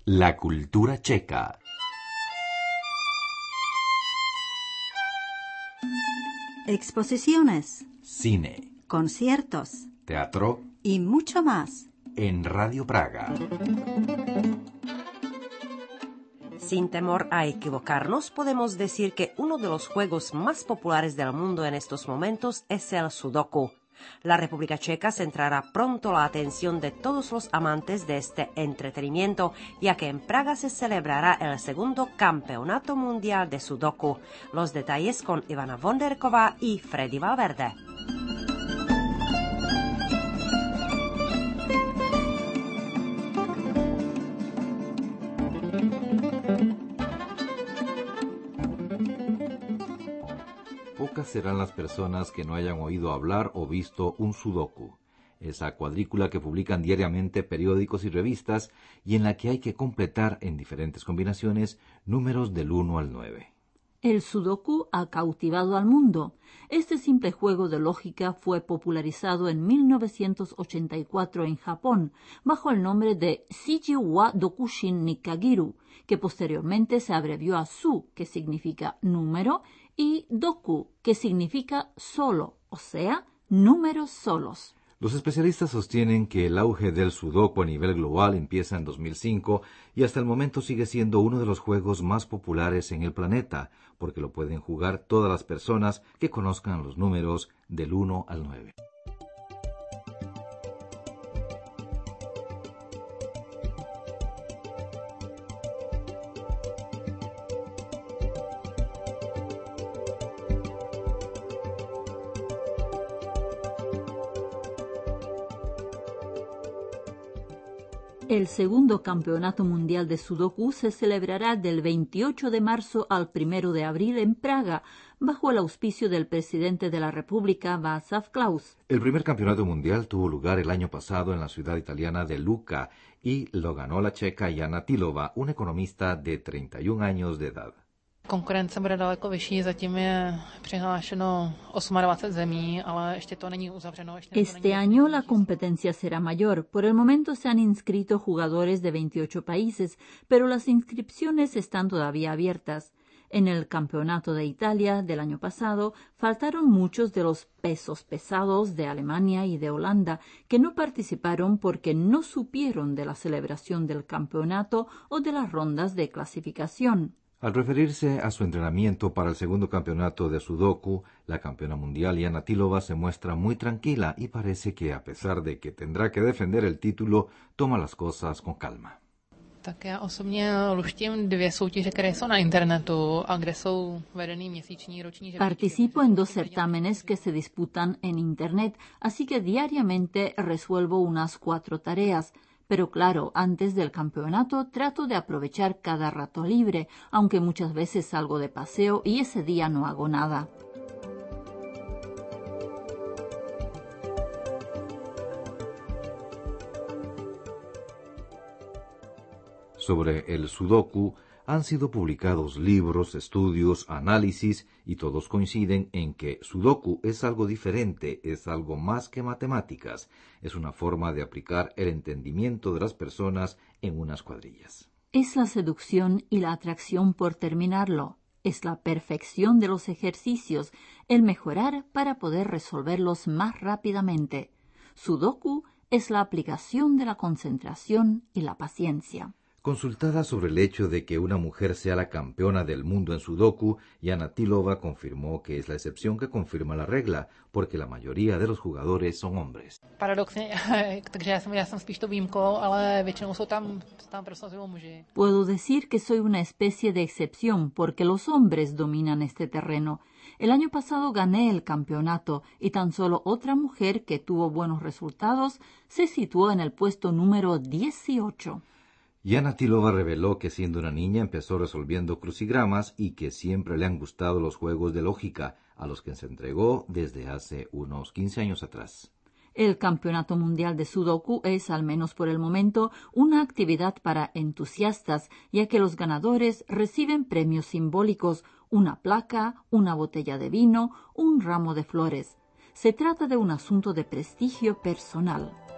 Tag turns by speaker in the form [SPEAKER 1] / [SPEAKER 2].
[SPEAKER 1] La cultura checa.
[SPEAKER 2] Exposiciones,
[SPEAKER 1] Cine,
[SPEAKER 2] conciertos
[SPEAKER 1] teatro
[SPEAKER 2] y mucho más.
[SPEAKER 1] en Radio Praga.
[SPEAKER 3] Sin temor a equivocarnos, podemos decir que uno de los juegos más populares del mundo en estos momentos es el Sudoku. La República Checa centrará pronto la atención de todos los amantes de este entretenimiento, ya que en Praga se celebrará el segundo Campeonato Mundial de Sudoku. Los detalles con Ivana Vonderková y Freddy Valverde.
[SPEAKER 1] Pocas serán las personas que no hayan oído hablar o visto un sudoku, esa cuadrícula que publican diariamente periódicos y revistas y en la que hay que completar en diferentes combinaciones números del 1 al 9.
[SPEAKER 4] El sudoku ha cautivado al mundo. Este simple juego de lógica fue popularizado en 1984 en Japón bajo el nombre de Shiji wa Dokushin Nikkagiru, que posteriormente se abrevió a Su, que significa número, y Doku, que significa solo, o sea, números solos.
[SPEAKER 1] Los especialistas sostienen que el auge del sudoku a nivel global empieza en 2005 y hasta el momento sigue siendo uno de los juegos más populares en el planeta, porque lo pueden jugar todas las personas que conozcan los números del 1 al 9.
[SPEAKER 4] El segundo Campeonato Mundial de Sudoku se celebrará del 28 de marzo al 1 de abril en Praga, bajo el auspicio del presidente de la República, Václav Klaus.
[SPEAKER 1] El primer campeonato mundial tuvo lugar el año pasado en la ciudad italiana de Lucca y lo ganó la checa Jana Týlová, una economista de 31 años de edad.
[SPEAKER 5] Konkurence bude daleko vyšší, zatím je přihlášeno 28 zemí, ale ještě to není uzavřeno.
[SPEAKER 4] Este año la competencia será mayor. Por el momento se han inscrito jugadores de 28 países, pero las inscripciones están todavía abiertas. En el Campeonato de Italia del año pasado faltaron muchos de los pesos pesados de Alemania y de Holanda, que no participaron porque no supieron de la celebración del campeonato o de las rondas de clasificación.
[SPEAKER 1] Al referirse a su entrenamiento para el segundo campeonato de sudoku, la campeona mundial Jana Týlová se muestra muy tranquila y parece que, a pesar de que tendrá que defender el título, toma las cosas con calma.
[SPEAKER 5] Tak já osobně luštím 2 soutěže, které jsou na internetu a kde jsou vedený měsíční, roční žebříčky.
[SPEAKER 4] Participo en 2 certámenes que se disputan en Internet, así que diariamente resuelvo unas 4 tareas. Pero claro, antes del campeonato trato de aprovechar cada rato libre, aunque muchas veces salgo de paseo y ese día no hago nada.
[SPEAKER 1] Sobre el sudoku han sido publicados libros, estudios, análisis y todos coinciden en que sudoku es algo diferente, es algo más que matemáticas, es una forma de aplicar el entendimiento de las personas en unas cuadrillas.
[SPEAKER 4] Es la seducción y la atracción por terminarlo. Es la perfección de los ejercicios, el mejorar para poder resolverlos más rápidamente. Sudoku es la aplicación de la concentración y la paciencia.
[SPEAKER 1] Consultada sobre el hecho de que una mujer sea la campeona del mundo en sudoku, Jana Týlová confirmó que es la excepción que confirma la regla, porque la mayoría de los jugadores son hombres.
[SPEAKER 5] Paradoxně, takže já jsem spíš to výjimkou, ale většinou jsou tam prosazují muži.
[SPEAKER 4] Puedo decir que soy una especie de excepción, porque los hombres dominan este terreno. El año pasado gané el campeonato y tan solo otra mujer que tuvo buenos resultados se situó en el puesto número 18.
[SPEAKER 1] Jana Týlová reveló que siendo una niña empezó resolviendo crucigramas y que siempre le han gustado los juegos de lógica, a los que se entregó desde hace unos 15 años atrás.
[SPEAKER 4] El Campeonato Mundial de Sudoku es, al menos por el momento, una actividad para entusiastas, ya que los ganadores reciben premios simbólicos, una placa, una botella de vino, un ramo de flores. Se trata de un asunto de prestigio personal.